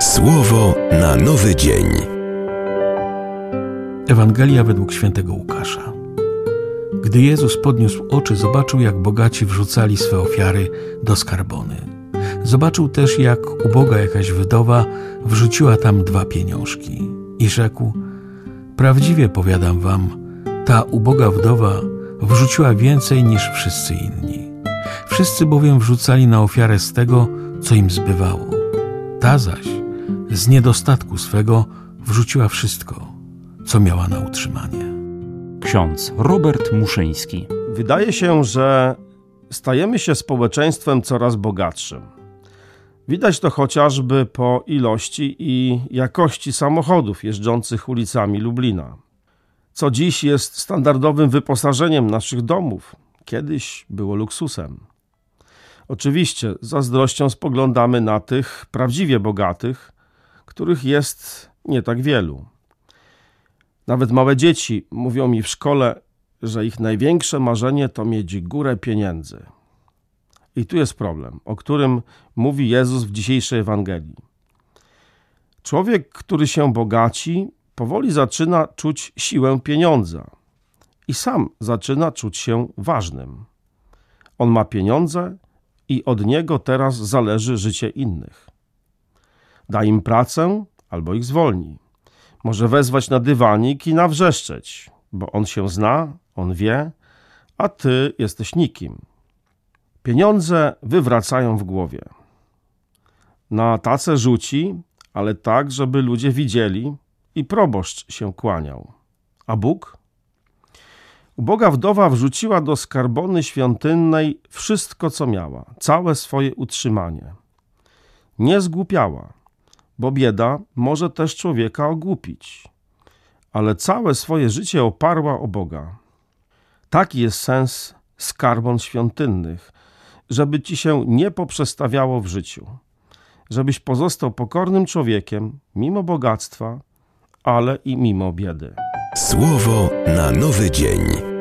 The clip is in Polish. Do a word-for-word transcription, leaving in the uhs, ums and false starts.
Słowo na nowy dzień. Ewangelia według świętego Łukasza. Gdy Jezus podniósł oczy, zobaczył, jak bogaci wrzucali swe ofiary do skarbony. Zobaczył też, jak uboga jakaś wdowa wrzuciła tam dwa pieniążki. I rzekł: prawdziwie powiadam wam, ta uboga wdowa wrzuciła więcej niż wszyscy inni. Wszyscy bowiem wrzucali na ofiarę z tego, co im zbywało. Ta zaś z niedostatku swego wrzuciła wszystko, co miała na utrzymanie. Ksiądz Robert Muszyński. Wydaje się, że stajemy się społeczeństwem coraz bogatszym. Widać to chociażby po ilości i jakości samochodów jeżdżących ulicami Lublina. Co dziś jest standardowym wyposażeniem naszych domów, kiedyś było luksusem. Oczywiście z zazdrością spoglądamy na tych prawdziwie bogatych, których jest nie tak wielu. Nawet małe dzieci mówią mi w szkole, że ich największe marzenie to mieć górę pieniędzy. I tu jest problem, o którym mówi Jezus w dzisiejszej Ewangelii. Człowiek, który się bogaci, powoli zaczyna czuć siłę pieniądza i sam zaczyna czuć się ważnym. On ma pieniądze i od niego teraz zależy życie innych. Da im pracę albo ich zwolni. Może wezwać na dywanik i nawrzeszczeć, bo on się zna, on wie, a ty jesteś nikim. Pieniądze wywracają w głowie. Na tacę rzuci, ale tak, żeby ludzie widzieli i proboszcz się kłaniał. A Bóg? Uboga wdowa wrzuciła do skarbony świątynnej wszystko, co miała, całe swoje utrzymanie. Nie zgłupiała, bo bieda może też człowieka ogłupić, ale całe swoje życie oparła o Boga. Taki jest sens skarbon świątynnych, żeby ci się nie poprzestawiało w życiu, żebyś pozostał pokornym człowiekiem mimo bogactwa, ale i mimo biedy. Słowo na nowy dzień.